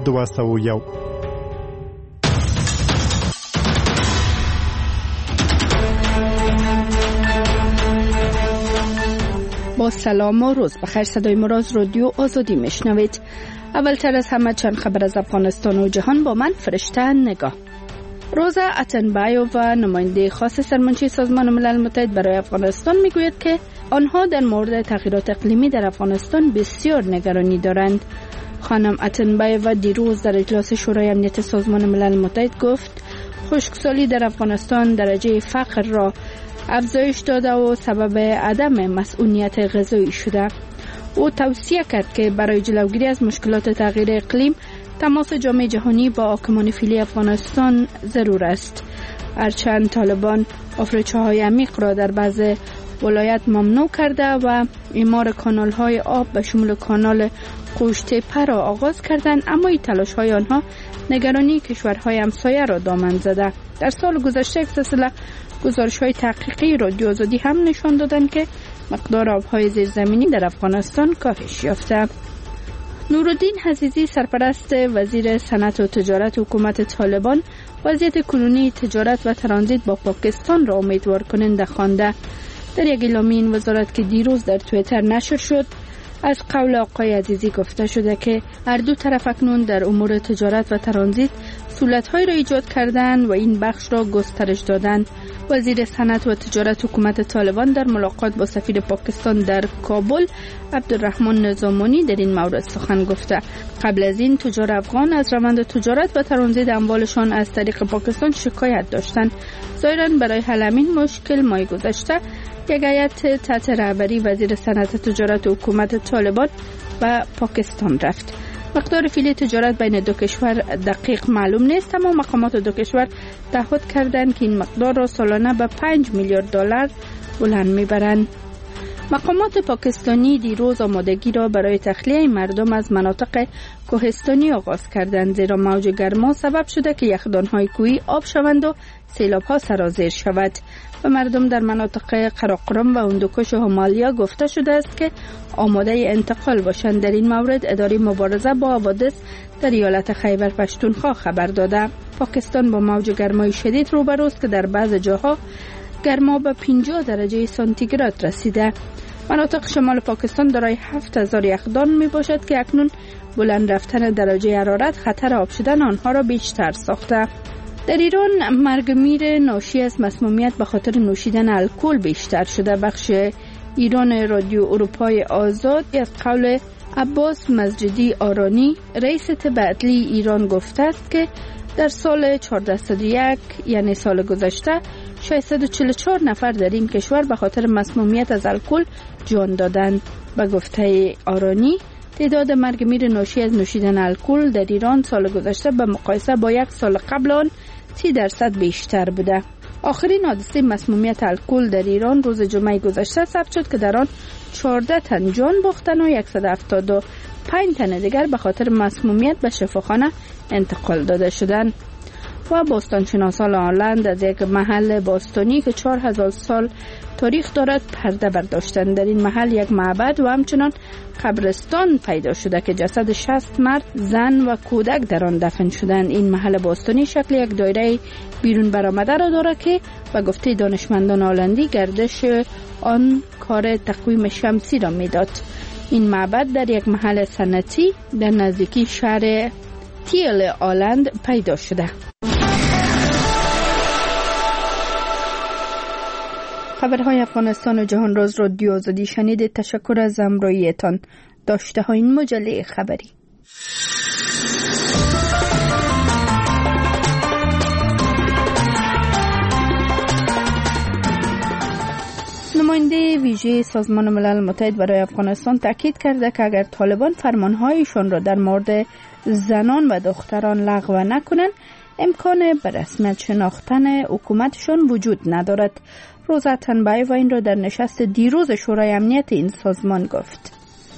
201. با سلام و روز بخیر. صدای مراز رادیو آزادی میشنوید. اولتر از همه چند خبر از افغانستان و جهان با من فرشته نگاه. روزا اتنبایو و نماینده خاص سرمنشی سازمان ملل متحد برای افغانستان میگوید که آنها در مورد تغییرات اقلیمی در افغانستان بسیار نگرانی دارند. خانم اتنبایو دیروز در اجلاس شورای امنیت سازمان ملل متحد گفت خشکسالی در افغانستان درجه فقر را افزایش داده و سبب عدم مسئولیت غذایی شده. او توصیه کرد که برای جلوگیری از مشکلات تغییر اقلیم تماس جامعه جهانی با حاکمان فعلی افغانستان ضرور است. هرچند طالبان آفریچه‌های عمیق را در بعض ولایت ممنوع کرده و اعمار کانال‌های آب به شمول کانال قوشتپه را آغاز کردند، اما این تلاش‌های آنها نگرانی کشورهای همسایه را دامن زده. در سال گذشته یک سلسله گزارش‌های تحقیقی رادیو آزادی هم نشان دادند که مقدار آب‌های زیرزمینی در افغانستان کاهش یافته. نورالدین عزیزی سرپرست وزیر صنعت و تجارت حکومت طالبان وضعیت کنونی تجارت و ترانزیت با پاکستان را امیدوار کننده خوانده. در یک اعلامیه این وزارت که دیروز در توییتر نشر شد، از قول آقای عزیزی گفته شده که هر دو طرف اکنون در امور تجارت و ترانزیت سهولت‌هایی را ایجاد کردند و این بخش را گسترش دادند. وزیر صنعت و تجارت حکومت طالبان در ملاقات با سفیر پاکستان در کابل عبدالرحمن نظامانی در این مورد سخن گفته. قبل از این تجار افغان از روند تجارت و ترانزیت اموالشان از طریق پاکستان شکایت داشتند. ظاهراً برای حل همین مشکل ماه گذشته یک هیئت تحت رهبری وزیر صنعت تجارت حکومت طالبان و پاکستان رفت. مقدار فعلی تجارت بین دو کشور دقیق معلوم نیست، اما مقامات دو کشور تعهد کردند که این مقدار را سالانه به 5 میلیارد دلار بلند میبرند. مقامات پاکستانی دیروز آمادگی را برای تخلیه مردم از مناطق کوهستانی آغاز کردند، زیرا موج گرما سبب شده که یخدان‌های کوهی آب شوند و سیلاب‌ها سرازیر شود. و مردم در مناطق قراقرم و هندوکش و همالیا گفته شده است که آماده انتقال باشند. در این مورد اداره مبارزه با حوادث در ایالت خیبر پشتونخوا خبر داده. پاکستان با موج گرمای شدید روبروست که در بعض جاها گرما به 50 درجه سانتیگراد رسیده. مناطق شمال پاکستان دارای 7000 یخدان می باشد که اکنون بلند رفتن درجه حرارت خطر آب شدن آنها را بیشتر ساخته. در ایران مرگ میر ناشی از مسمومیت به خاطر نوشیدن الکل بیشتر شده. بخش ایران رادیو اروپای آزاد از قول عباس مسجدی آرانی رئیس طب عدلی ایران گفته است که در سال 1401 یعنی سال گذشته 644 نفر در این کشور به خاطر مسمومیت از الکل جان دادند. به گفته آرانی تعداد مرگ میر ناشی از نوشیدن الکل در ایران سال گذشته به مقایسه با یک سال قبل آن 30% بیشتر بوده. آخرین حادثه مسمومیت الکل در ایران روز جمعه گذشته ثبت شد که در آن 14 تن جان باختند و 175 تن دیگر به خاطر مسمومیت به شفاخانه انتقال داده شدند. و باستانشناسان هلند از یک محل باستانی که 4000 سال تاریخ دارد پرده برداشتند. در این محل یک معبد و همچنان قبرستان پیدا شده که جسد 60 مرد، زن و کودک در آن دفن شدند. این محل باستانی شکل یک دایره بیرون برآمده را دارد که به گفته دانشمندان هلندی گردش آن کار تقویم شمسی را میداد. این معبد در یک محل صنعتی در نزدیکی شهر تیل هلند پیدا شده. خبرهای افغانستان و جهان راز رادیو آزادی شنیدید. تشکر از همراهیتان. داشته ها این مجله خبری. نماینده ویژه سازمان ملل متحد برای افغانستان تاکید کرده که اگر طالبان فرمانهایشان را در مورد زنان و دختران لغو نکنند، امکان به رسمیت شناختن حکومتشان وجود ندارد. روزا اتنبایو این را در نشست دیروز شورای امنیت این سازمان گفت.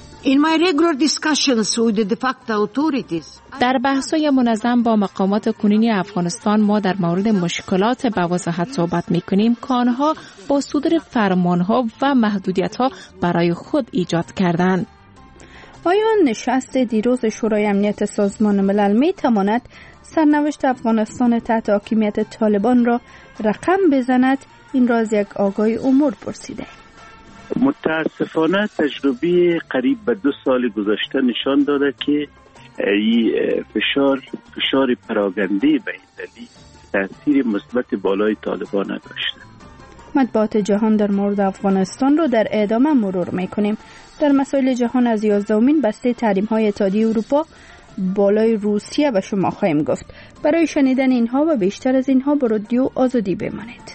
در بحث‌های منظم با مقامات کنونی افغانستان ما در مورد مشکلات به وضاحت صحبت می‌کنیم که آنها با صدور فرمان‌ها و محدودیت‌ها برای خود ایجاد کردند. آیا نشست دیروز شورای امنیت سازمان ملل می تواند سرنوشت افغانستان تحت حاکمیت طالبان را رقم بزند؟ این را از یک آگاه امور پرسیده. متاسفانه تجربه قریب به 2 سال گذشته نشان داده که این فشار پراگنده بین‌المللی تأثیر مثبت بالای طالبان نداشته. مطبوعات جهان در مورد افغانستان رو در ادامه مرور میکنیم. در مسائل جهان از 11مین بسته تحریم‌های اتحادیه اروپا بالای روسیه به شما خواهیم گفت. برای شنیدن اینها و بیشتر از اینها با رادیو آزادی بمانید.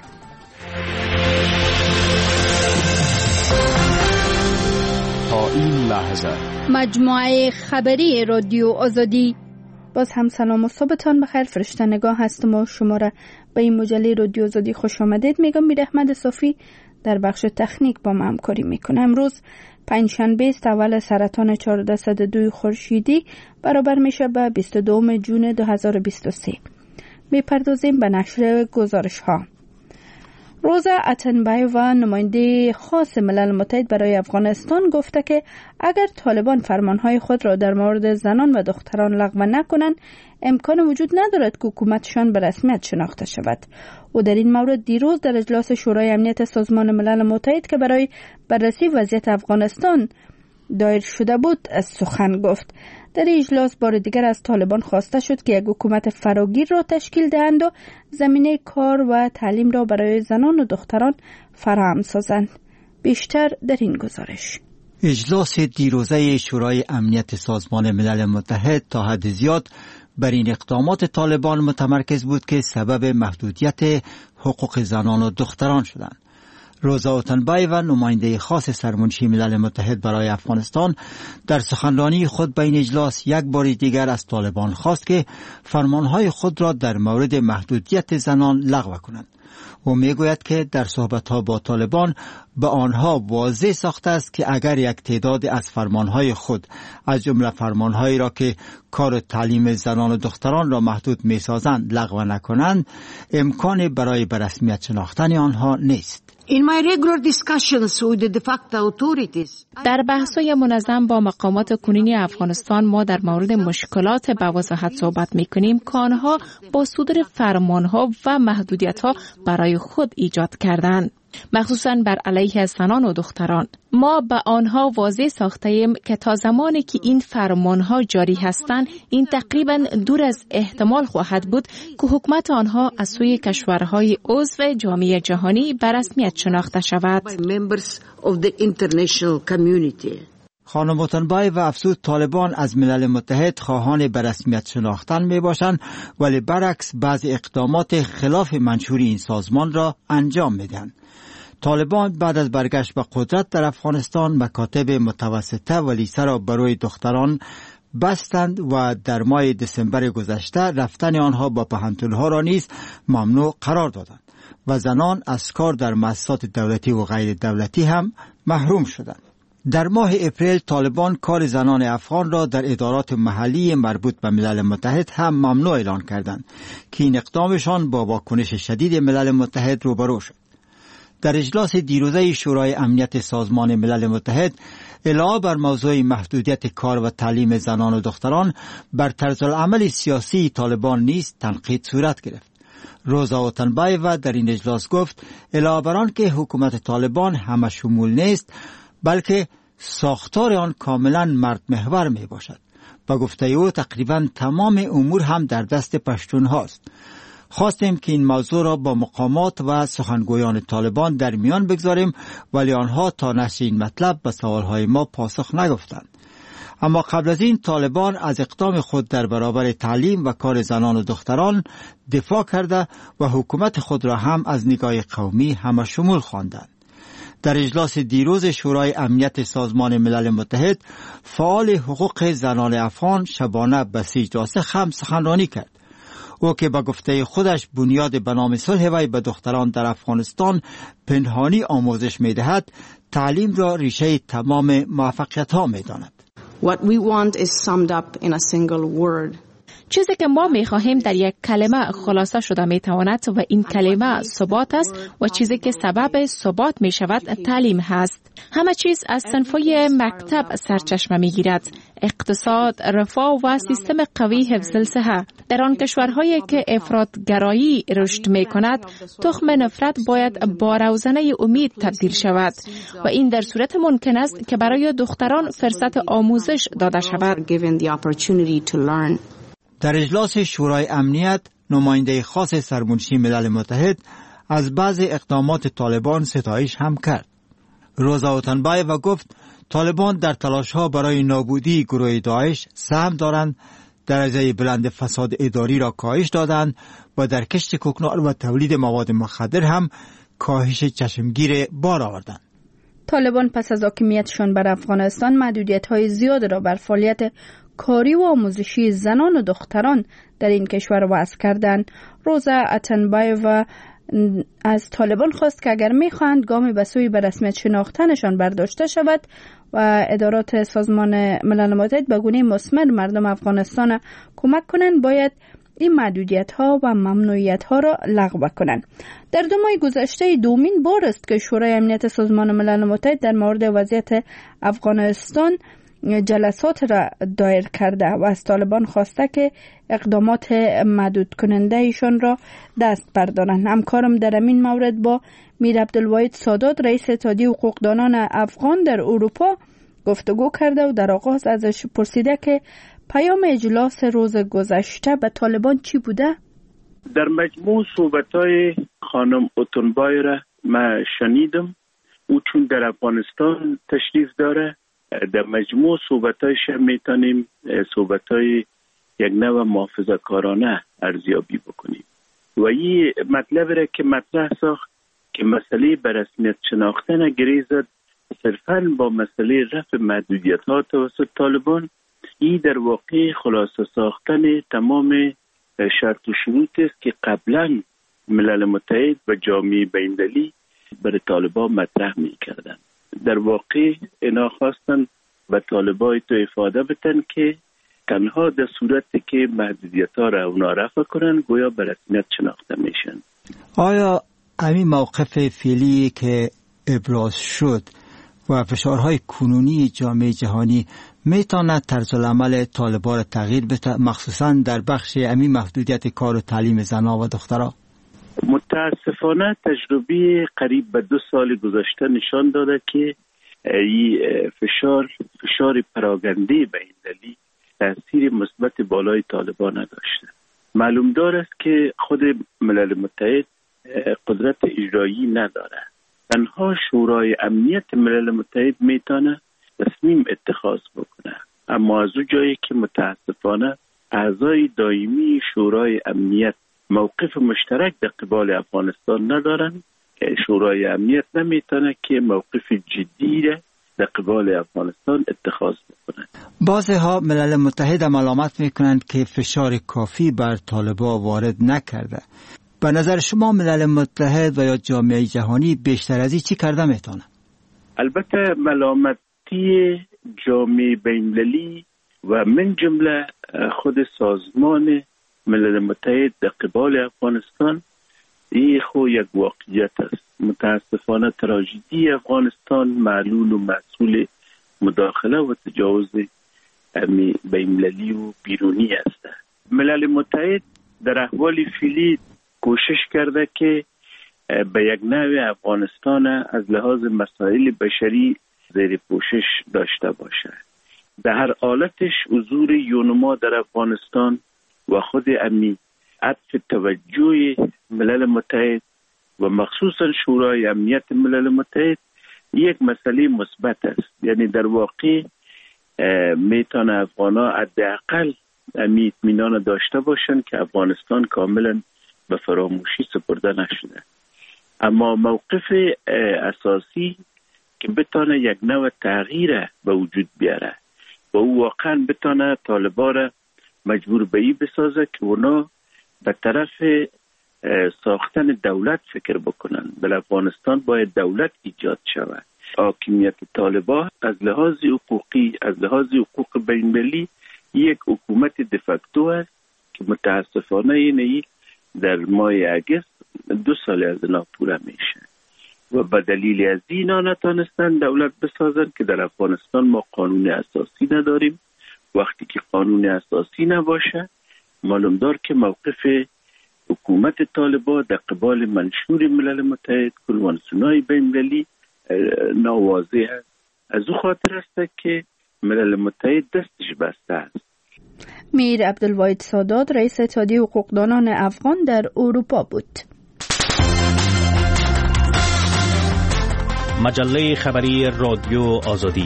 تا این لحظه مجموعه خبری رادیو آزادی. باز هم سلام و صبحتان بخیر. فرشته نگاه هستم و شما را به این مجله رادیو آزادی خوش آمدید میگم. میر احمد صافی در بخش تکنیک با ما همکاری میکنه. امروز پنجشنبه است، اول سرطان 1402 خورشیدی برابر میشه به 22 جون 2023. میپردازیم به نشر گزارش ها. روزا اتنبایووا نماینده خاص ملل متحد برای افغانستان گفته که اگر طالبان فرمانهای خود را در مورد زنان و دختران لغو نکنند، امکان وجود ندارد که حکومتشان به رسمیت شناخته شود. او در این مورد دیروز در اجلاس شورای امنیت سازمان ملل متحد که برای بررسی وضعیت افغانستان دایر شده بود از سخن گفت. در اجلاس بار دیگر از طالبان خواسته شد که یک حکومت فراگیر را تشکیل دهند و زمینه کار و تعلیم را برای زنان و دختران فراهم سازند. بیشتر در این گزارش. اجلاس دیروزه شورای امنیت سازمان ملل متحد تا حد زیاد بر این اقدامات طالبان متمرکز بود که سبب محدودیت حقوق زنان و دختران شدند. روزا اتنبایووا نماینده خاص سرمنشی ملل متحد برای افغانستان در سخنرانی خود به این اجلاس یک بار دیگر از طالبان خواست که فرمانهای خود را در مورد محدودیت زنان لغو کنند. او میگوید که در صحبت‌ها با طالبان به آنها واضح ساخته است که اگر یک تعداد از فرمانهای خود از جمله فرمانهایی را که کار تعلیم زنان و دختران را محدود می‌سازند لغو نکنند، امکان برای به رسمیت شناختن آنها نیست. در بحث‌های منظم با مقامات کنونی افغانستان ما در مورد مشکلات به وضاحت صحبت می‌کنیم که آنها با صدور فرمان‌ها و محدودیت‌ها برای خود ایجاد کردند، مخصوصاً بر علیه زنان و دختران. ما به آنها واضح ساخته‌ایم که تا زمانی که این فرمانها جاری هستند، این تقریباً دور از احتمال خواهد بود که حکومت آنها از سوی کشورهای عضو جامعه جهانی به رسمیت شناخته شود. خانم اتنبایووا افزود طالبان از ملل متحد خواهان به رسمیت شناختن می باشند، ولی برعکس بعض اقدامات خلاف منشور این سازمان را انجام می دهند. طالبان بعد از برگشت به قدرت در افغانستان مکاتب متوسطه و لیسه را برای دختران بستند و در ماه دسامبر گذشته رفتن آنها با پوهنتون‌ها را نیز ممنوع قرار دادند و زنان از کار در مؤسسات دولتی و غیر دولتی هم محروم شدند. در ماه اپریل طالبان کار زنان افغان را در ادارات محلی مربوط به ملل متحد هم ممنوع اعلان کردند که این اقدامشان با واکنش شدید ملل متحد روبرو شد. در اجلاس دیروزه شورای امنیت سازمان ملل متحد علاوه بر موضوع محدودیت کار و تعلیم زنان و دختران بر طرز العمل سیاسی طالبان نیز تنقید صورت گرفت. روزا اتنبایووا در این اجلاس گفت علاوه بر آن که حکومت طالبان همه شمول نیست، بلکه ساختار آن کاملا مرد محور می باشد. با گفته او تقریبا تمام امور هم در دست پشتون هاست. خواستیم که این موضوع را با مقامات و سخنگویان طالبان در میان بگذاریم، ولی آنها تا نشر این مطلب به سوالهای ما پاسخ نگفتند. اما قبل از این طالبان از اقدام خود در برابر تعلیم و کار زنان و دختران دفاع کرده و حکومت خود را هم از نگاه قومی همه شمول خواندند. در اجلاس دیروز شورای امنیت سازمان ملل متحد فعال حقوق زنان افغان شبانه بسیج راسخ هم سخنرانی کرد. او که با گفته خودش بنیاد به نام صلح وی به دختران در افغانستان پنهانی آموزش می دهد، تعلیم را ریشه تمام موفقیت ها می داند. What we want is summed up in a single word. چیزی که ما می‌خواهیم در یک کلمه خلاصه شده می‌تواند و این کلمه ثبات است و چیزی که سبب ثبات می‌شود تعلیم هست. همه چیز از صنف‌های مکتب سرچشمه می‌گیرد. اقتصاد، رفاه و سیستم قوی حفظ الصحه. در آن کشورهایی که افراطگرایی رشد می‌کند، تخم نفرت باید با روزنه امید تبدیل شود و این در صورت ممکن است که برای دختران فرصت آموزش داده شود. در اجلاس شورای امنیت، نماینده خاص سرمنشی ملل متحد از بعض اقدامات طالبان ستایش هم کرد. روزا اوتنبایووا گفت طالبان در تلاش‌ها برای نابودی گروه داعش سهم دارند، درجه بلند فساد اداری را کاهش دادند و در کشت کوکنار و تولید مواد مخدر هم کاهش چشمگیر بار آوردند. طالبان پس از حاکمیتشان بر افغانستان محدودیت‌های زیاد را بر فعالیت کاری و آموزشی زنان و دختران در این کشور وضع کردند. روزا اوتنبایووا از طالبان خواست که اگر می‌خواهند گامی به سوی به رسمیت شناختنشان برداشته شود و ادارات سازمان ملل متحد به گونه مثمر مردم افغانستان کمک کنند، باید این محدودیت‌ها و ممنوعیت‌ها را لغو کنند. در 2 ماه گذشته دومین بار است که شورای امنیت سازمان ملل متحد در مورد وضعیت افغانستان جلسات را دایر کرده و از طالبان خواسته که اقدامات محدود کننده ایشان را دست بردارند. همکارم در این مورد با میر عبدالواحد سادات، رئیس اتحادیه حقوقدانان افغان در اروپا گفتگو کرده و در آغاز ازش پرسیده که پیام اجلاس روز گذشته به طالبان چی بوده؟ در مجموع صحبت‌های خانم اوتنبایووا را من شنیدم. او چون در افغانستان تشریف داره، در مجموع صحبت‌هایش میتونیم صحبت‌های یک نوع محافظه‌کارانه ارزیابی بکنیم و این مطلب را که مطرح ساخت که مسئله به رسمیت شناختن گریزد صرفاً با مسئله رفع محدودیت‌ها توسط طالبان، این در واقع خلاصه ساختن تمام شرط و شروط است که قبلا ملل متحد و جامعه بین‌المللی برای طالبان مطرح می‌کردند. در واقع اینا خواستن به طالبان تو افاده بتن که تنها در صورتی که محدودیت‌ها را اونا رفع کنن گویا به رسمیت شناخته میشن. آیا همین موقف فعلی که ابراز شد و فشارهای کنونی جامعه جهانی میتواند طرز العمل طالبان را تغییر بده، مخصوصا در بخش همین محدودیت کار و تعلیم زنان و دختران؟ متاسفانه تجربه قریب به 2 سال گذشته نشان داده که این فشار پراگنده بین‌المللی تأثیر مثبت بالای طالبان نداشته. معلوم دار است که خود ملل متحد قدرت اجرایی نداره. تنها شورای امنیت ملل متحد میتونه تصمیم اتخاذ بکنه، اما از اون جایی که متاسفانه اعضای دائمی شورای امنیت موقف مشترک در قبال افغانستان ندارن، شورای امنیت نمیتونه که موقف جدی را در قبال افغانستان اتخاذ بکنه. بعضی‌ها ملل متحد ملامت میکنند که فشار کافی بر طالبان وارد نکرده. به نظر شما ملل متحد و یا جامعه جهانی بیشتر از این چی کرده میتونه؟ البته ملامتی جامعه بین‌المللی و من جمله خود سازمان ملل متحد در قبال افغانستان این خو یک واقعیت است. متاسفانه تراژدی افغانستان معلول و مسئول مداخله و تجاوز بین‌المللی و بیرونی است. ملل متحد در احوال فعلی کوشش کرده که به یک نوع افغانستان از لحاظ مسائل بشری زیر پوشش داشته باشه. در هر حالتش حضور یونما در افغانستان و خود عطف توجه ملل متحد و مخصوصا شورای امنیت ملل متحد یک مسئله مثبت است. یعنی در واقع میتونه افغانا حداقل اطمینان داشته باشن که افغانستان کاملا به فراموشی سپرده نشده. اما موقف اساسی که بتونه یک نوع تغییر به وجود بیاره و او واقعا بتونه طالبان را مجبور به این بسازه که اونا به طرف ساختن دولت فکر بکنن. در افغانستان باید دولت ایجاد شود. حاکمیت طالبان از لحاظ حقوقی، از لحاظ حقوق بین‌المللی یک حکومت دفاکتو است که متاسفانه اینه در ماه اگست 2 سال از اینا پوره میشه و به دلیل از اینا نتانستن دولت بسازن که در افغانستان ما قانون اساسی نداریم. وقتی که قانون اساسی نباشه معلوم دار که موقف حکومت طالبان در قبال منشور ملل متحد کنوانسیون‌های بین‌المللی ناواضح است. از او خاطر است که ملل متحد دستش بسته است. میر عبدالواحد سادات رئیس اتحادیه حقوقدانان افغان در اروپا بود. مجله خبری رادیو آزادی.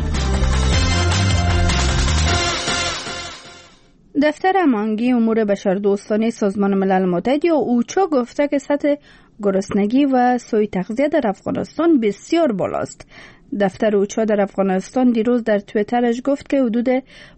دفتر هماهنگی امور بشردوستانه سازمان ملل متحد یا اوچا گفته که سطح گرسنگی و سوء تغذیه در افغانستان بسیار بالاست. دفتر اوچا در افغانستان دیروز در توییترش گفت که حدود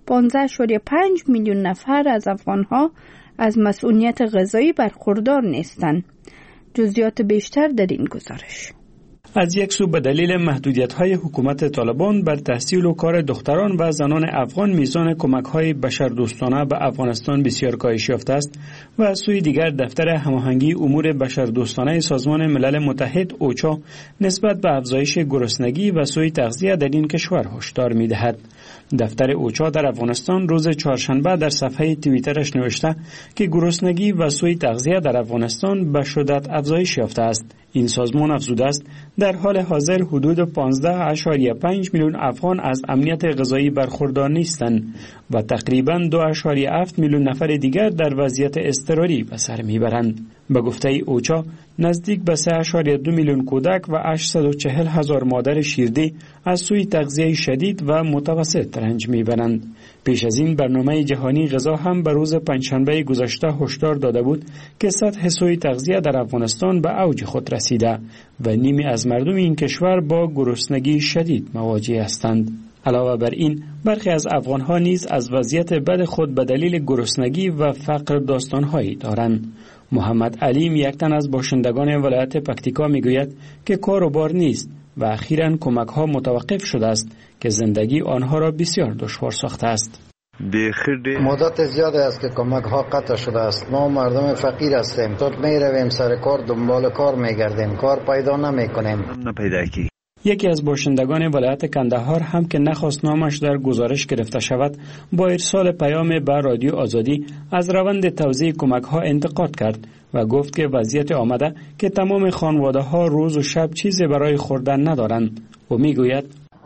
15.5 میلیون نفر از افغانها از مسئولیت غذایی برخوردار نیستند. جزئیات بیشتر در این گزارش. از یک سو به دلیل محدودیت‌های حکومت طالبان بر تحصیل و کار دختران و زنان افغان میزان کمک‌های بشردوستانه به افغانستان بسیار کاهش یافته است و از سوی دیگر دفتر هماهنگی امور بشردوستانه سازمان ملل متحد اوچا نسبت به افزایش گرسنگی و سوء تغذیه در این کشور هشدار می‌دهد. دفتر اوچا در افغانستان روز چهارشنبه در صفحه توییترش نوشته که گرسنگی و سوء تغذیه در افغانستان به شدت افزایش یافته است. این سازمان افزوده است در حال حاضر حدود 15.5 میلیون افغان از امنیت غذایی برخوردار نیستند و تقریباً 2.7 میلیون نفر دیگر در وضعیت اضطراری به سر میبرند. به گفته اوچا نزدیک به 3.2 میلیون کودک و 840,000 مادر شیرده از سوء تغذیه شدید و متوسط رنج میبرند. پیش از این برنامه جهانی غذا هم به روز پنجشنبه گذشته هشدار داده بود که سطح سوء تغذیه در افغانستان به اوج خود رسیده و نیمی از مردم این کشور با گرسنگی شدید مواجه هستند. علاوه بر این برخی از افغانها نیز از وضعیت بد خود به دلیل گرسنگی و فقر داستانهایی دارند. محمد علیم یک تن از باشندگان ولایت پکتیکا میگوید که کار و بار نیست و اخیراً کمک‌ها متوقف شده است که زندگی آنها را بسیار دشوار ساخته است. مدت زیادی است که کمک‌ها قطع شده است. ما مردم فقیر هستیم. تو میرویم سر کار دنبال کار میگردیم. کار پیدا نمیکنیم. یکی از باشندگان ولایت کندهار هم که نخواست نامش در گزارش گرفته شود با ارسال پیام به رادیو آزادی از روند توزیع کمک‌ها انتقاد کرد و گفت که وضعیت آمده که تمام خانواده‌ها روز و شب چیزی برای خوردن ندارند و میگوید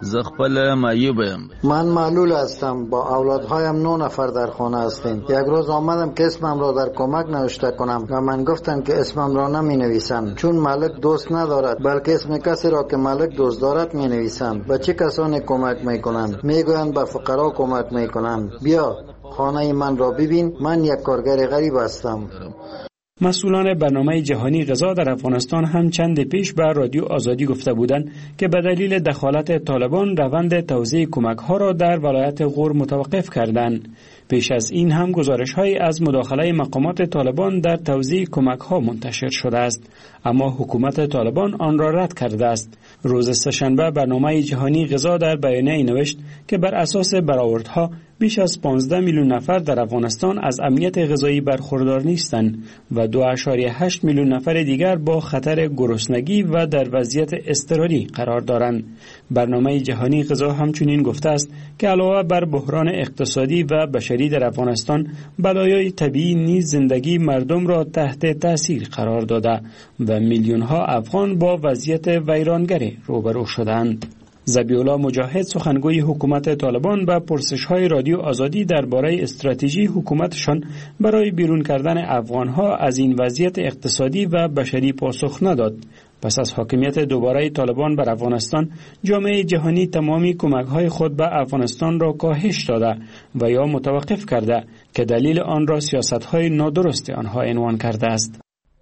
من معلول هستم. با اولادهایم 9 نفر در خانه هستیم. یک روز آمدم که اسمم را در کمک نوشته کنم و من گفتم که اسمم را نمی نویسم چون ملک دوست ندارد، بلکه اسم کسی را که ملک دوست دارد می نویسم. به چه کسانی کمک می کنند؟ می گویند به فقرا کمک می کنند. بیا خانه من را ببین، من یک کارگر غریب هستم. مسئولان برنامه جهانی غذا در افغانستان هم چند پیش به رادیو آزادی گفته بودند که به دلیل دخالت طالبان روند توزیع کمک‌ها را در ولایت غور متوقف کردند. پیش از این هم گزارش‌هایی از مداخله مقامات طالبان در توزیع کمک‌ها منتشر شده است، اما حکومت طالبان آن را رد کرده است. روز سه‌شنبه برنامه جهانی غذا در بیانیه‌ای نوشت که بر اساس برآوردها بیش از 15 میلیون نفر در افغانستان از امنیت غذایی برخوردار نیستند و 2.8 میلیون نفر دیگر با خطر گرسنگی و در وضعیت اضطراری قرار دارند. برنامه جهانی غذا همچنین گفته است که علاوه بر بحران اقتصادی و بشری در افغانستان، بلایای طبیعی نیز زندگی مردم را تحت تاثیر قرار داده و میلیون‌ها افغان با وضعیت ویرانگری روبرو شدند. ذبیح‌الله مجاهد سخنگوی حکومت طالبان به پرسش‌های رادیو آزادی درباره استراتژی حکومتشان برای بیرون کردن افغان‌ها از این وضعیت اقتصادی و بشری پاسخ نداد. پس از حاکمیت دوباره طالبان بر افغانستان، جامعه جهانی تمامی کمک‌های خود به افغانستان را کاهش داده و یا متوقف کرده که دلیل آن را سیاست‌های نادرست آنها عنوان کرده است.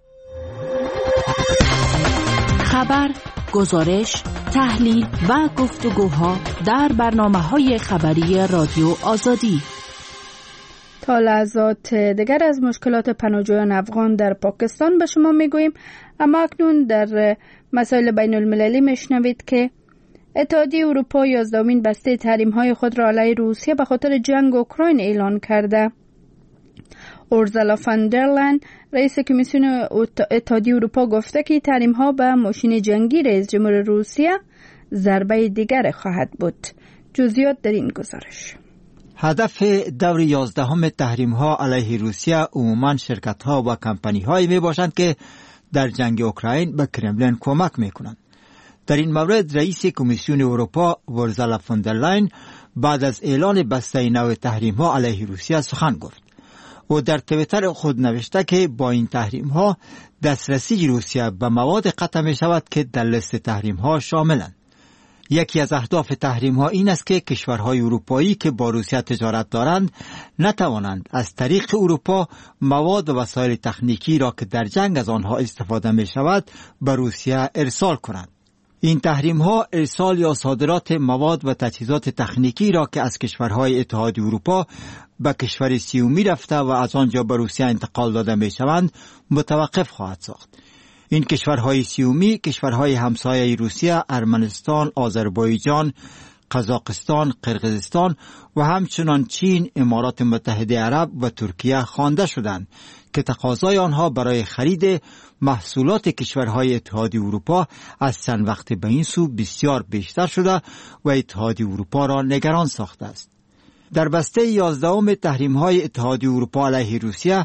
خبر، گزارش، تحلیل و گفتگوها در برنامه‌های خبری رادیو آزادی. تا لحظات دیگر از مشکلات پناهجویان افغان در پاکستان به شما میگوییم، اما اکنون در مسائل بین المللی میشنوید که اتحادیه اروپا 11مین بسته تحریم‌های خود را علیه روسیه به خاطر جنگ اوکراین اعلان کرده. اورزالا فان در لاین رئیس کمیسیون اتحادیه اروپا گفته که تحریم‌ها به ماشین جنگی رئیس جمهور روسیه ضربه دیگر خواهد بود. جزئیات در این گزارش. هدف دور 11 تحریم‌ها علیه روسیه عموماً شرکت‌ها و کمپانی‌هایی میباشند که در جنگ اوکراین به کرملین کمک میکنند. در این مورد رئیس کمیسیون اروپا اورزالا فان در لاین بعد از اعلان بسته نو تحریم‌ها علیه روسیه سخن گفت. او در توییتر خود نوشته که با این تحریم‌ها دسترسی روسیه به مواد قطع می شود که در لیست تحریم‌ها شاملند. یکی از اهداف تحریم‌ها این است که کشورهای اروپایی که با روسیه تجارت دارند نتوانند از طریق اروپا مواد و وسایل تکنیکی را که در جنگ از آنها استفاده می شود به روسیه ارسال کنند. این تحریم‌ها ارسال یا صادرات مواد و تجهیزات تکنیکی را که از کشورهای اتحادیه اروپا به کشور سیومی رفته و از آنجا به روسیه انتقال داده می شوند متوقف خواهد ساخت. این کشورهای سیومی کشورهای همسایه روسیه، ارمنستان، آذربایجان، قزاقستان، قرقیزستان و همچنان چین، امارات متحده عرب و ترکیه خوانده شدند که تقاضای آنها برای خرید محصولات کشورهای اتحادیه اروپا از چند وقت به این سو بسیار بیشتر شده و اتحادیه اروپا را نگران ساخته است. در بسته 11 تحریم‌های اتحادیه اروپا علیه روسیه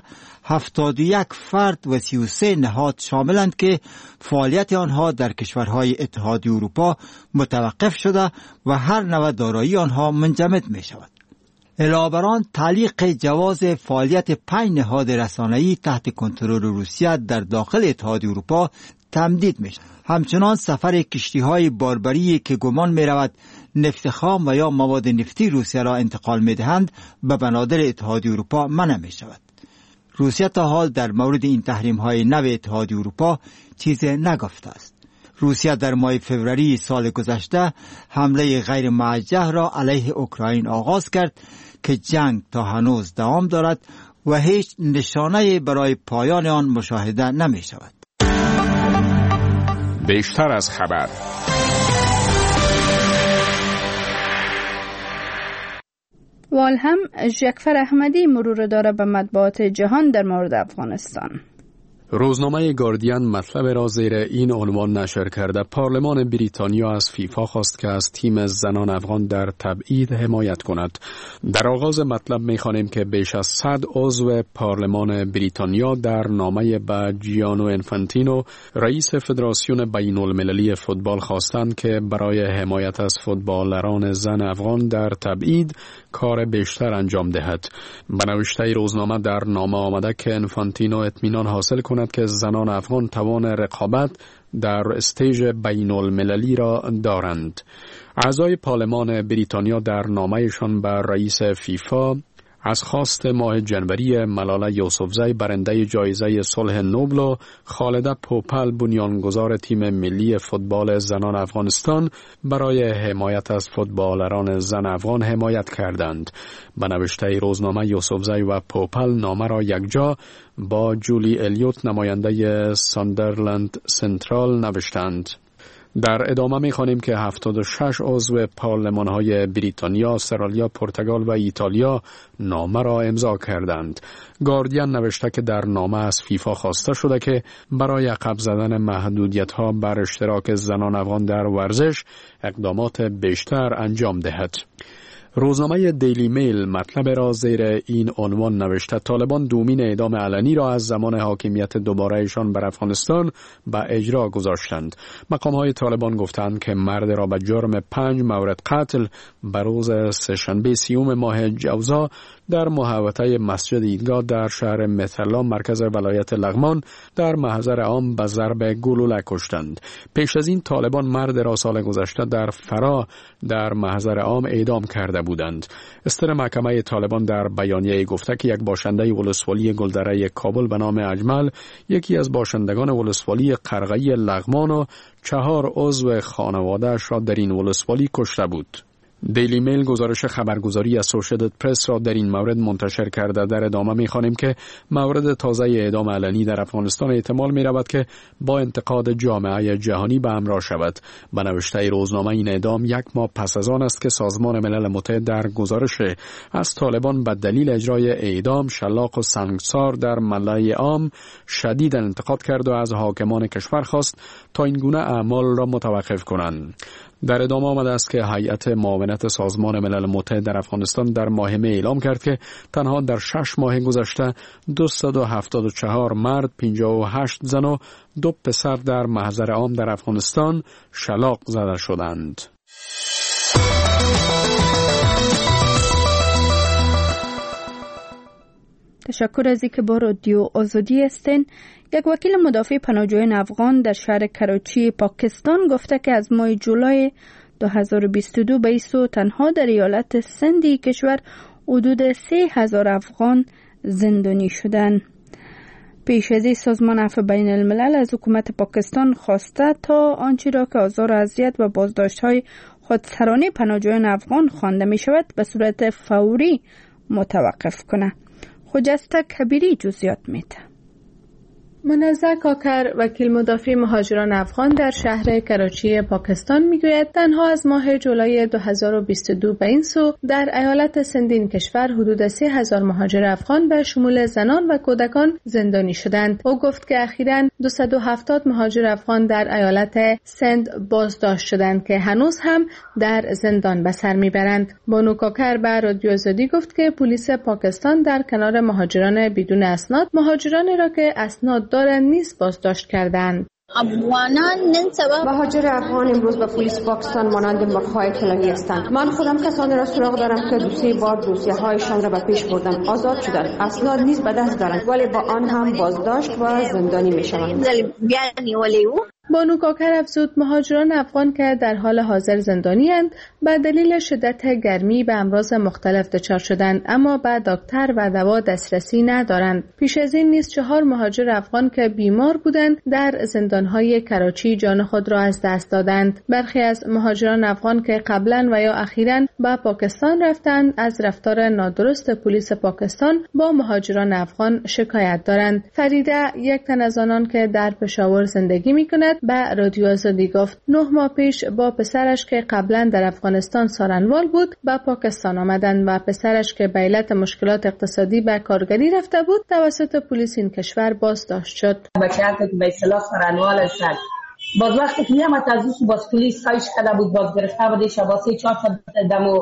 71 فرد و 33 نهاد شاملند که فعالیت آنها در کشورهای اتحادیه اروپا متوقف شده و هر نوع دارایی آنها منجمد می شود. علاوه بر آن تعلیق جواز فعالیت 5 نهاد رسانه‌ای تحت کنترل روسیه در داخل اتحادیه اروپا تمدید می شود. همچنان سفر کشتی‌های باربری که گمان می رود نفت خام و یا مواد نفتی روسیه را انتقال می دهند به بنادر اتحادیه اروپا منع می شود. روسیه تا حال در مورد این تحریم‌های نو اتحادیه اروپا چیزی نگفته است. روسیه در ماه فوریه سال گذشته حمله غیر موجه را علیه اوکراین آغاز کرد که جنگ تا هنوز دوام دارد و هیچ نشانه برای پایان آن مشاهده نمی شود. بیشتر از خبر. والهم ژکفر احمدی مرور داره به مطبوعات جهان در مورد افغانستان. روزنامه گاردین مطلب را زیر این عنوان نشر کرده: پارلمان بریتانیا از فیفا خواست که از تیم زنان افغان در تبعید حمایت کند. در آغاز مطلب می‌خوانیم که بیش از 100 عضو پارلمان بریتانیا در نامه به جیانو انفانتینو رئیس فدراسیون بین‌المللی فوتبال خواستند که برای حمایت از فوتبالران زن افغان در تبعید کار بیشتر انجام دهد. به نوشته روزنامه در نامه آمده که انفانتینو اطمینان حاصل کند که زنان افغان توان رقابت در استیج بین المللی را دارند. اعضای پارلمان بریتانیا در نامه‌شان به رئیس فیفا از خواست ماه جنوری ملاله یوسفزی برنده جایزه صلح نوبل و خالده پوپل بنیانگذار تیم ملی فوتبال زنان افغانستان برای حمایت از فوتبالران زن افغان حمایت کردند. به نوشته روزنامه یوسفزی و پوپل نامه را یکجا با جولی الیوت نماینده ساندرلند سنترال نوشتند. در ادامه می‌خوانیم که 76 عضو پارلمان‌های بریتانیا، استرالیا، پرتغال و ایتالیا نامه را امضا کردند. گاردین نوشته که در نامه از فیفا خواسته شده که برای عقب زدن محدودیت‌ها بر اشتراک زنان افغان در ورزش اقدامات بیشتر انجام دهد. روزنامه دیلی میل مطلب را زیر این عنوان نوشته: طالبان دومین اعدام علنی را از زمان حاکمیت دوبارهشان بر افغانستان به اجرا گذاشتند. مقام‌های طالبان گفتند که مرد را به جرم 5 مورد قتل به روز سه‌شنبه 30 ماه جوزا در محوطه مسجد عیدگاه در شهر مثلا مرکز ولایت لغمان در محضر عام به ضرب گلوله کشتند. پیش از این طالبان مرد را سال گذشته در فرا در محضر عام اعدام کرده بودند. استر محکمه طالبان در بیانیه گفته که یک باشنده ولسوالی گلدره کابل به نام اجمل، یکی از باشندگان ولسوالی قرغه‌ای لغمان و 4 عضو خانواده‌اش را در این ولسوالی کشته بود. دیلی میل گزارش خبرگزاری اسوسییتد پرس را در این مورد منتشر کرده. در ادامه می‌خوانیم که مورد تازه اعدام علنی در افغانستان احتمال می‌رود که با انتقاد جامعه جهانی به همراه شود. به نوشته روزنامه این اعدام یک ماه پس از آن است که سازمان ملل متحد در گزارش از طالبان به دلیل اجرای اعدام، شلاق و سنگسار در ملأ عام شدیداً انتقاد کرد و از حاکمان کشور خواست تا این گونه اعمال را متوقف کنند. در ادامه آمده است که هیئت معاونت سازمان ملل متحد در افغانستان در ماه می اعلام کرد که تنها در 6 ماه گذشته 274 مرد، 58 زن و 2 پسر در محضر عام در افغانستان شلاق زده شدند. تشکر از اینکه با رادیو آزادی هستین. یک وکیل مدافع پناهجویان افغان در شهر کراچی پاکستان گفته که از ماه جولای 2022 به این سو تنها در ایالت سندی کشور حدود 3000 افغان زندانی شدند. پیش از این سازمان عفو بین الملل از حکومت پاکستان خواسته تا آنچه را که آزار و اذیت و بازداشت‌های خودسرانه پناهجویان افغان خوانده می شود به صورت فوری متوقف کنه. خجسته کبیری جزئیات میده. منزه کاکر وکیل مدافع مهاجران افغان در شهر کراچی پاکستان میگوید تنها از ماه جولای 2022 به این سو در ایالت سندین کشور حدود 3000 مهاجر افغان به شمول زنان و کودکان زندانی شدند. او گفت که اخیراً 270 مهاجر افغان در ایالت سند بازداشت شدند که هنوز هم در زندان به سر میبرند. بانو کاکر به رادیو آزادی گفت که پلیس پاکستان در کنار مهاجران بدون اسناد مهاجرانی را که اسناد دارند نیز بازداشت کردند. مهاجر افغان امروز به پلیس پاکستان مانند مرغ‌های طلایی هستند. من خودم کسانی را سراغ دارم که 2-3 بار دوسیه‌هایشان را به پیش بردم، آزاد شدند، اسناد نیز به دست دارند ولی با آن هم بازداشت و زندانی می‌شوند. بانو کاکر افزود مهاجران افغان که در حال حاضر زندانی اند به دلیل شدت گرمی به امراض مختلف دچار شدند اما به دکتر و دوا دسترسی ندارند. پیش از این نیز 4 مهاجر افغان که بیمار بودند در زندان‌های کراچی جان خود را از دست دادند. برخی از مهاجران افغان که قبلا و یا اخیراً به پاکستان رفتند از رفتار نادرست پلیس پاکستان با مهاجران افغان شکایت دارند. فریده یک تن از آنان که در پشاور زندگی می‌کند به رادیو آزادی گفت 9 ماه پیش با پسرش که قبلا در افغانستان سارنوال بود به پاکستان آمدند و پسرش که به علت مشکلات اقتصادی به کارگری رفته بود توسط پلیس این کشور بازداشت شد. بچه‌ها که به اصطلاح سارنوال هستند باز وقتی که میامد از اون باز پلیس خواهش کرده بود باز گرفته بود شباسه 4 تا دمو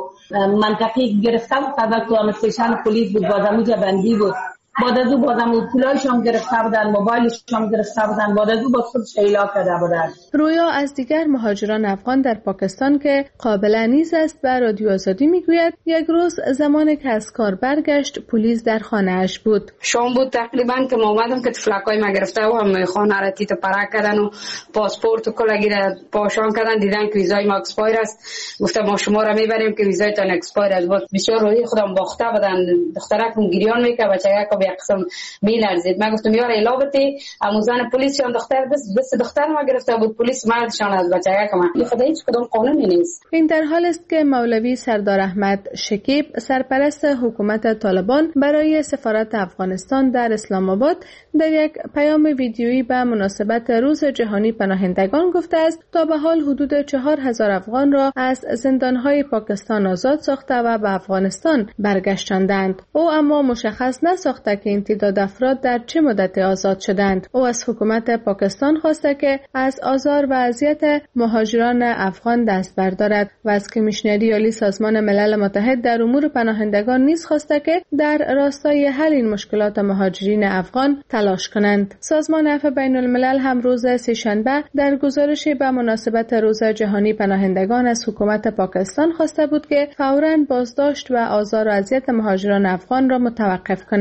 منطقی گرفته بود تا تو استیشن پلیس بود باز اونجا بندی بود. بعد از او بازم پولایش هم گرفته بودن، موبایلش هم گرفته بودن، بعد از او باز خودش ایلا کرده بودن. رویا از دیگر مهاجران افغان در پاکستان که قابل انیز است به رادیو آزادی میگوید یک روز زمانی که از کار برگشت پلیس در خانه اش بود. شام بود تقریبا که ما اومدم که فلاکای ما گرفته و هم خانه را تیت پرک کردن و پاسپورت و کلاگی را پاشان کردن، دیدن که ویزای ما اکسپایر است. گفتم ما شما را میبریم که ویزایتان اکسپایر است. بود بسیار روی خودم باخته بودن، دخترکم گریان میکرد، بچه‌ها یک قسم میلرزید. من گفتم یار الابتی اموزان پلیس شان دختر بس دختر ما گرفته بود پلیس مردشان از بچه‌ها کما خدا هیچ کدوم قانونی نیست. این در حال است که مولوی سردار احمد شکیب سرپرست حکومت طالبان برای سفارت افغانستان در اسلام آباد در یک پیام ویدیویی به مناسبت روز جهانی پناهندگان گفته است تا به حال حدود 4000 افغان را از زندان‌های پاکستان آزاد ساخته و به افغانستان برگشتاندند. او اما مشخص نساخته که این تعداد افراد در چه مدت آزاد شدند. او از حکومت پاکستان خواسته که از آزار و اذیت مهاجران افغان دست بردارد و از کمیشنری عالی سازمان ملل متحد در امور پناهندگان نیز خواسته که در راستای حل این مشکلات مهاجرین افغان تلاش کنند. سازمان عفو بین الملل هم روز سه‌شنبه در گزارشی به مناسبت روز جهانی پناهندگان از حکومت پاکستان خواسته بود که فوراً بازداشت و آزار و اذیت مهاجران افغان را متوقف کند. این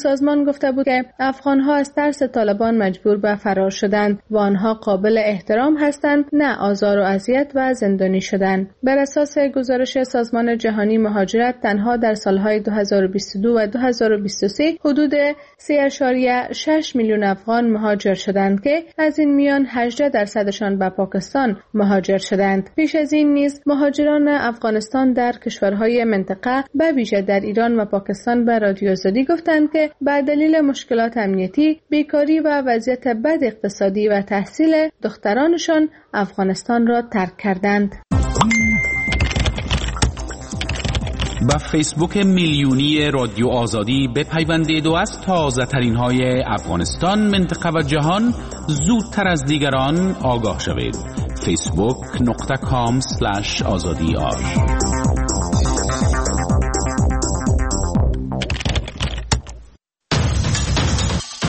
سازمان گفته بود که افغان‌ها از ترس طالبان مجبور به فرار شدند و آنها قابل احترام هستند، نه آزار و اذیت و زندانی شدند. بر اساس گزارش سازمان جهانی مهاجرت تنها در سالهای 2022 و 2023 حدود 3.6 میلیون افغان مهاجر شدند که از این میان 18% به پاکستان مهاجر شدند. پیش از این نیز مهاجران افغانستان در کشورهای منطقه به ویژه در ایران و پاکستان به رادیو آزادی گفتند که به دلیل مشکلات امنیتی، بیکاری و وضعیت بد اقتصادی و تحصیل دخترانشان افغانستان را ترک کردند. با فیسبوک میلیونی رادیو آزادی بپیوندید و از تازه ترین های افغانستان، منطقه و جهان زودتر از دیگران آگاه شوید. facebook.com/azadi